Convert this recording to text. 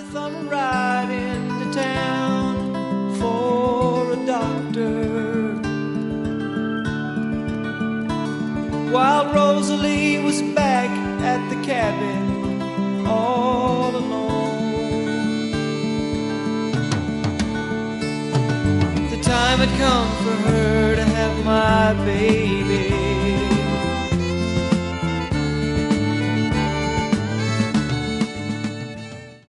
thumb right into town for a doctor, while Rosalie was back at the cabin all alone. The time had come for her to have my baby,